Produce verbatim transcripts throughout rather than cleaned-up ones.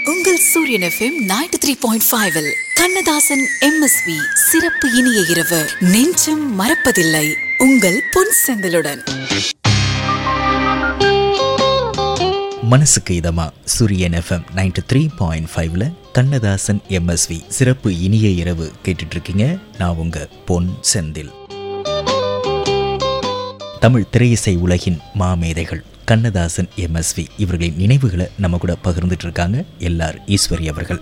உங்கள் Suryan FM ninety three point five இல் Kannadasan MSV சிறப்பு இனிய இரவு. நெஞ்சம் மறப்பதில்லை உங்கள் பொன் செந்திலுடன். மனசுக்கு இதமா சூரியன் எஃப்எம் நைன்டி த்ரீ பாயிண்ட் ஃபைவ்ல கண்ணதாசன் எம்எஸ்வி சிறப்பு இனிய இரவு கேட்டுட்டு இருக்கீங்க. நான் உங்க பொன் செந்தில். தமிழ் திரையிசை உலகின் மாமேதைகள் கண்ணதாசன் எம்எஸ்வி இவர்களின் நினைவுகளை நம்ம கூட பகிர்ந்துட்டு இருக்காங்க எல்ஆர் ஈஸ்வரி அவர்கள்.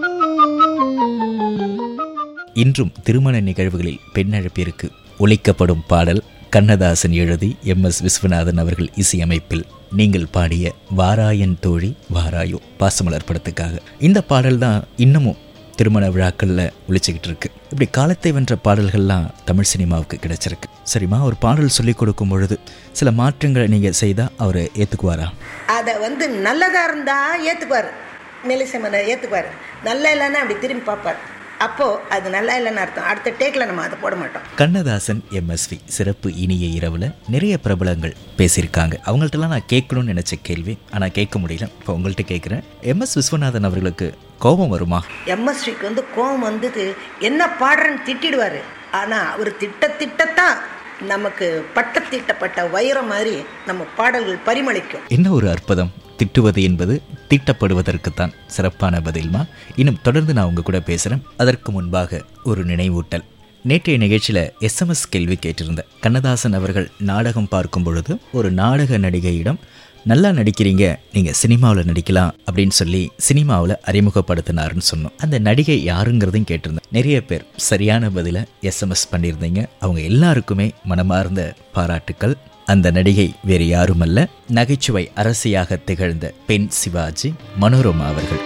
இன்றும் திருமண நிகழ்வுகளில் பெண்ணழைப்பிற்கு ஒலிக்கப்படும் பாடல் கண்ணதாசன் எழுதி எம் எஸ் விஸ்வநாதன் அவர்கள் இசையமைப்பில் நீங்கள் பாடிய வாராயன் தோழி வாராயோ பாசமலர் படத்துக்காக. இந்த பாடல் தான் இன்னமும் திருமண விழாக்களில் ஒழிச்சுக்கிட்டு இருக்கு. இப்படி காலத்தை வென்ற பாடல்கள்லாம் தமிழ் சினிமாவுக்கு கிடைச்சிருக்கு. சரிம்மா, ஒரு பாடல் சொல்லிக் கொடுக்கும் பொழுது சில மாற்றங்களை நீங்கள் செய்தால் அவர் ஏற்றுக்குவாரா? அதை வந்து நல்லதாக இருந்தால் ஏற்றுக்குவார், மெலிசமனை ஏற்றுக்குவார். நல்லா இல்லைன்னா அப்படி திரும்பி பார்ப்பார். அப்போது அது நல்லா இல்லைன்னு அர்த்தம். அடுத்த டேக்கில் நம்ம அதை போட மாட்டோம். கண்ணதாசன் எம்எஸ்வி சிறப்பு இனிய இரவில் நிறைய பிரபலங்கள் பேசியிருக்காங்க. அவங்கள்ட்டலாம் நான் கேட்கணும்னு நினச்ச கேள்வி, ஆனால் கேட்க முடியல. இப்போ உங்கள்கிட்ட கேட்குறேன். எம் எஸ் விஸ்வநாதன் அவர்களுக்கு கோபம் வருமா? எம்எஸ்விக்கு வந்து கோபம் வந்தது என்ன பாடுறன்னு திட்டிடுவார். ஆனால் அவர் திட்ட திட்டத்தான் நமக்கு பட்டத்திட்டப்பட்ட வைரம் மாதிரி நம்ம பாடல்கள் பரிமளிக்கும். என்ன ஒரு அற்புதம்! திட்டுவது என்பது தீட்டப்படுவதற்குத்தான். சிறப்பான பதில்மா. இன்னும் தொடர்ந்து நான் உங்க கூட பேசுகிறேன். அதற்கு முன்பாக ஒரு நினைவூட்டல். நேற்றைய நிகழ்ச்சியில் எஸ்எம்எஸ் கேள்வி கேட்டிருந்தேன். கண்ணதாசன் அவர்கள் நாடகம் பார்க்கும் பொழுது ஒரு நாடக நடிகையிடம் நல்லா நடிக்கிறீங்க, நீங்கள் சினிமாவில் நடிக்கலாம் அப்படின்னு சொல்லி சினிமாவில் அறிமுகப்படுத்தினாருன்னு சொன்னோம். அந்த நடிகை யாருங்கிறதையும் கேட்டிருந்தேன். நிறைய பேர் சரியான பதிலை எஸ்எம்எஸ் பண்ணியிருந்தீங்க. அவங்க எல்லாருக்குமே மனமார்ந்த பாராட்டுக்கள். அந்த நடிகை வேறு யாருமல்ல, நகைச்சுவை அரசியாக திகழ்ந்த பெண் சிவாஜி மனோரமா அவர்கள்.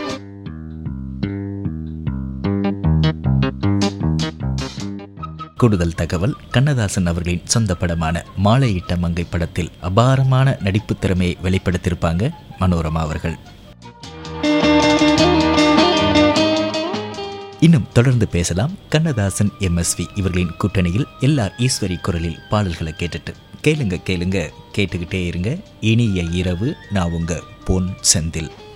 கூடுதல் தகவல், கண்ணதாசன் அவர்களின் சொந்த படமான மாலையிட்ட மங்கை படத்தில் அபாரமான நடிப்பு திறமையை வெளிப்படுத்தியிருப்பாங்க மனோரமா அவர்கள். இன்னும் தொடர்ந்து பேசலாம். கண்ணதாசன் எம்எஸ்வி இவர்களின் கூட்டணியில் எல்ஆர் ஈஸ்வரி குரலில் பாடல்களை கேட்டுட்டு கேளுங்க கேளுங்க கேட்டுக்கிட்டே இருங்க. இனிய இரவு. நான் உங்க பொன் செந்தில்.